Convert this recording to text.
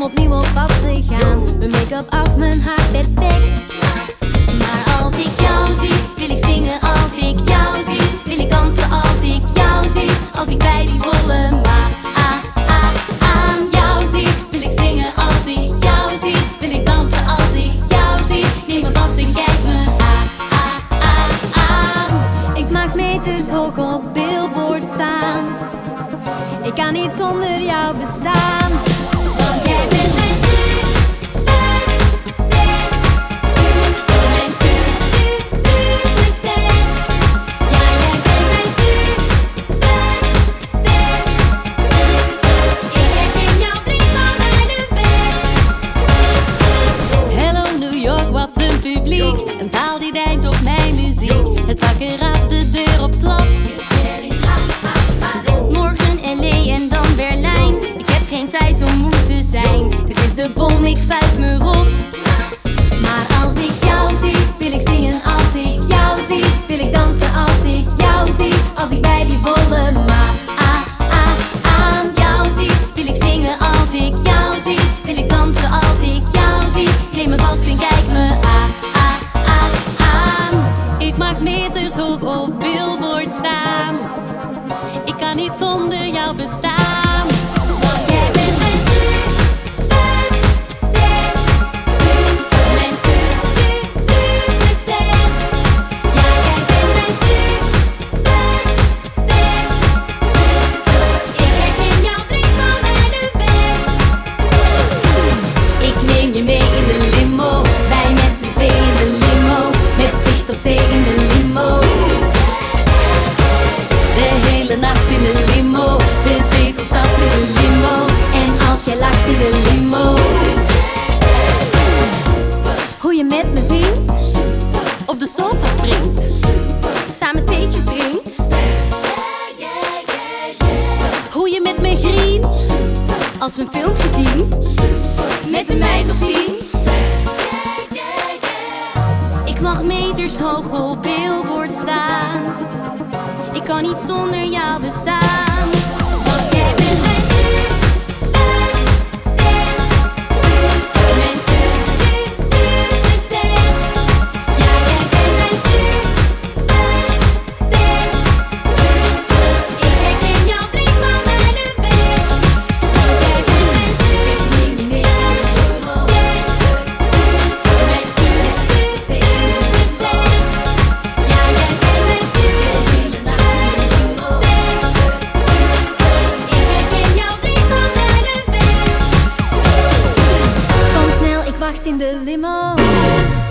opnieuw op pad te gaan. Mijn make-up af, mijn haar perfect. Maar als ik jou zie, wil ik zingen als ik jou zie. Wil ik dansen als ik jou zie. Als ik bij die volle maan aan jou zie. Wil ik zingen als ik jou zie. Wil ik dansen als ik jou zie. Neem me vast en kijk me aan. Ik mag meters hoog op billboard staan. Ik kan niet zonder jou bestaan. Want jij bent mijn superster. Mijn superster. Ja, jij bent mijn superster. Ik herken jouw blik van mijlen ver. Hello New York, wat een publiek. Een zaal die denkt op mijn muziek. Het dak eraf, de deur op slot. Morgen LA en dan Berlijn. Ik heb geen tijd om moe te zijn. Dit is de bom, ik vijf me rot. Maar als ik jou zie, wil ik zingen als ik jou zie. Wil ik dansen als ik jou zie. Als ik bij die volle maan aan jou zie. Wil ik zingen als ik jou zie. Wil ik dansen als ik jou zie. Neem me vast en kijk me aan. Ik mag meters hoog op billboard staan. Ik kan niet zonder jou bestaan. Want jij bent mijn superster. Mijn superster. Ja, jij bent mijn superster. Ik herken jouw blik van mijlen ver. Ik neem je mee in de limo. Wij met z'n twee in de limo. Met zicht op zee in de limo. De hele nacht in de limo. De zetel zacht in de limo. En als je lacht in de limo. Hoe je met me zingt. Op de sofa springt. Samen theetjes drinkt. Hoe je met me grient. Als we een filmpje zien. Met een meid of 10. Ik mag meters hoog op billboard staan. Ik kan niet zonder jou bestaan. Want jij bent mijn superster. Mijn superster. Ja, jij bent mijn superster. Ik herken jouw blik van mijlen ver. Want jij bent mijn superster. Mijn superster. Ja, jij bent mijn superster. Ik herken jouw blik van mijlen ver. Kom snel, ik wacht in de limo.